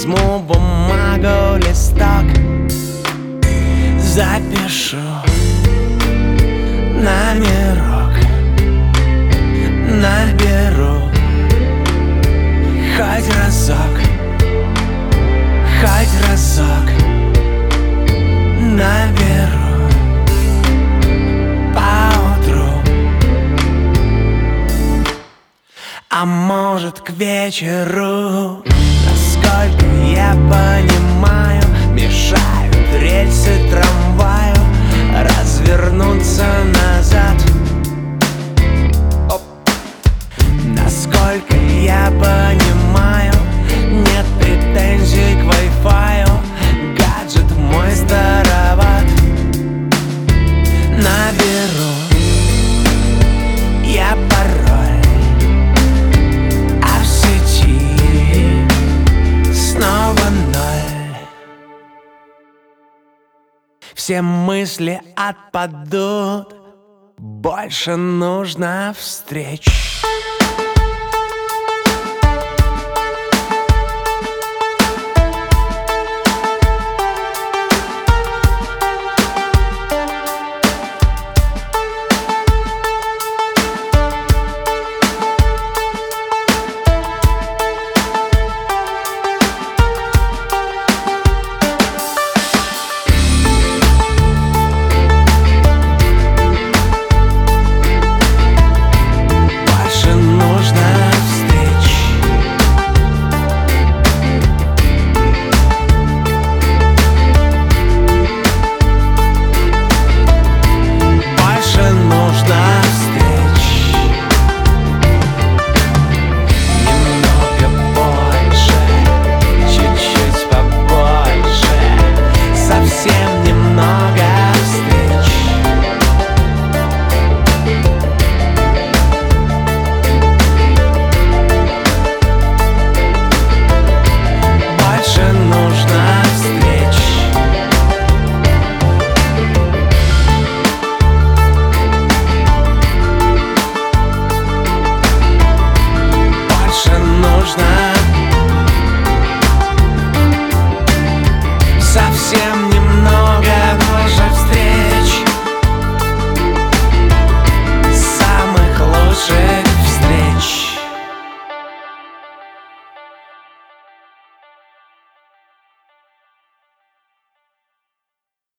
возьму бумагу, листок, запишу номерок, наберу хоть разок, хоть разок, наберу поутру. А может, к вечеру, насколько я понимаю, мешают рельсы трамваю развернуться назад. Оп. Насколько я понимаю, нет претензий к Wi-Fi, гаджет мой староват. Наберу я пароль, а в сети снова ноль. Все мысли отпадут, больше нужно встреч.